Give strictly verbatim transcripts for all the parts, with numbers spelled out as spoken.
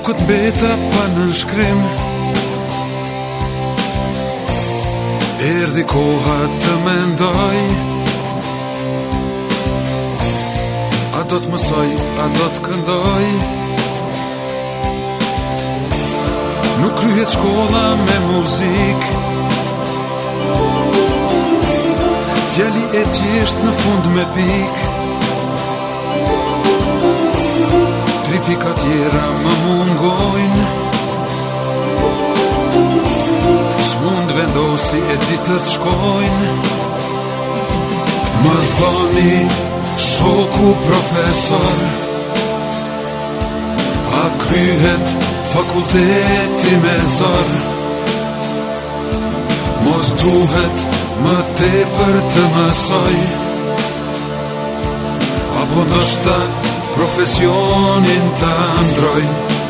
Duket mbeta pa nënshkrim, erdhi koha të mendoj, a do të mësoj, a do të këndoj. Nuk kryhet shkolla me muzik, fjali e thjesht në fund me pik. Tri pika tjera më mungojnë, s'mund vendosi e ditët shkojnë. Më thoni shoku profesor, a kryhet fakulteti me zor? Mos duhet më tepër të mësoj, apo ndoshta profesionin të ndroj.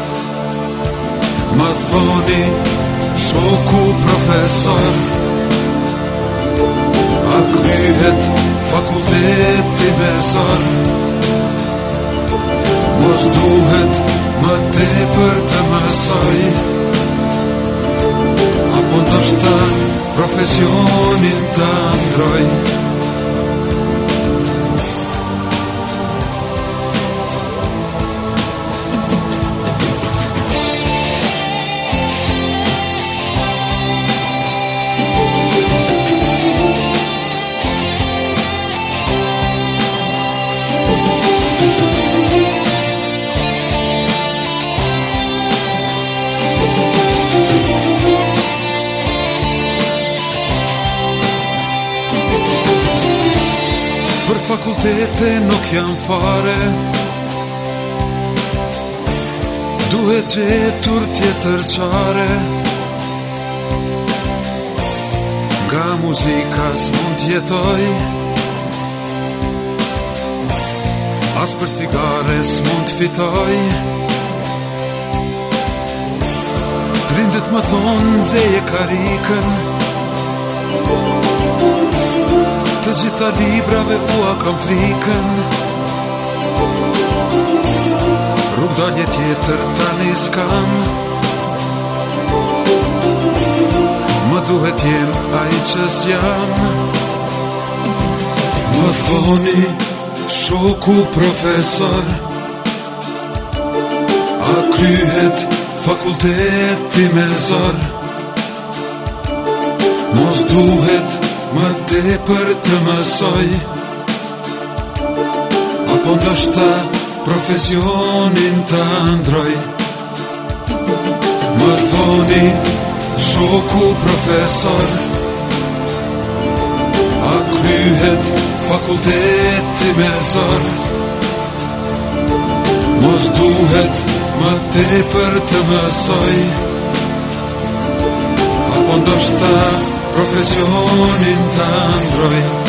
Më thoni shoku profesor, a kryhet fakulteti me zor? Mos duhet më tepër të mësoj, apo ndoshta profesionin të ndroj. Për fakultete nuk jam fare, duhet gjetur tjetër qare. Nga muzika s'mund t'jetoj, as për cigare s'mund t'fitoj. Prindët më thonë dzeje karikën, të gjitha librave ua kam frikën. Rrug dalje tjetër tani s'kam, më duhet jem ai që s'jam. Më thoni shoku profesor, a kryhet fakulteti me zor? Mos duhet më tepër të mësoj, apo ndoshta profesionin të ndroj. Më thoni shoku profesor, a kryhet fakulteti me zor? Mos duhet më tepër të mësoj, apo ndoshta profesionin të ndroj.